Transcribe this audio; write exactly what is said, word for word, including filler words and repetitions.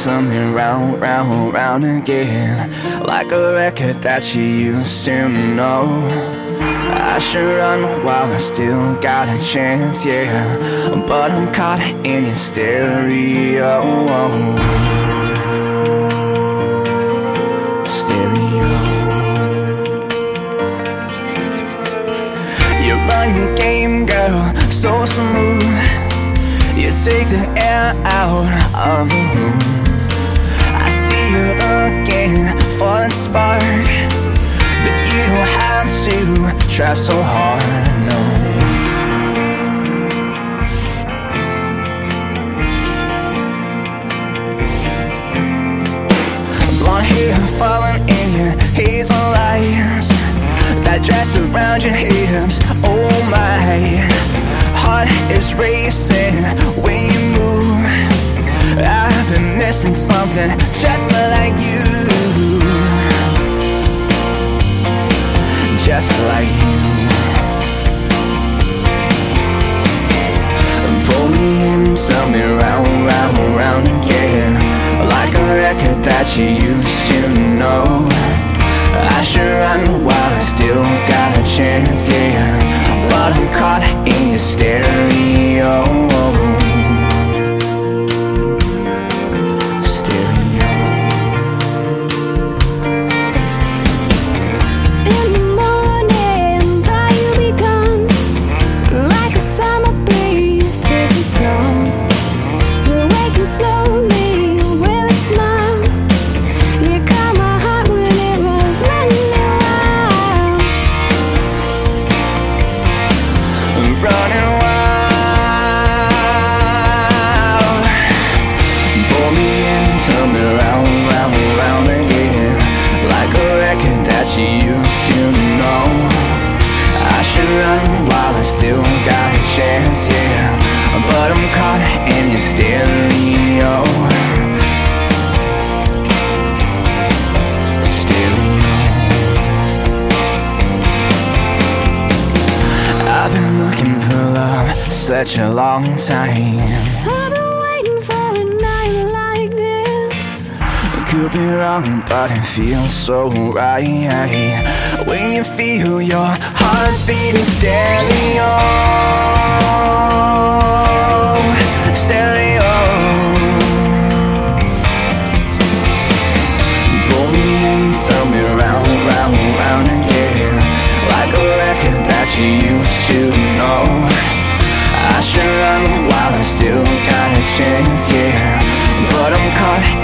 turn me round, round, round again, like a record that you used to know. I should run while I still got a chance, yeah, but I'm caught in your stereo. Stereo. You run your game, girl, so smooth. You take the air out of the room. I see you again for that spark, but you don't have to try so hard, no. Blonde hair falling in your hazel eyes, that dress around your hips, oh my. Heart is racing when you move. I've been missing something just like you, just like you. Pull me in, turn me round, round, round again, like a record that you used to know. I should run while I still got a chance, yeah, but I'm caught in your stereo. Running wild, pull me in, turn me round, round, round again, like a record that you used to know. I should run while I still got a chance, yeah, but I'm caught in your stereo. I've been looking for love such a long time. I've been waiting for a night like this. Could be wrong, but it feels so right when you feel your heart beating stereo. Stereo. Pull me in, turn me round, round, round again, like a record that you used to know. I should run while I still got a chance, yeah, but I'm caught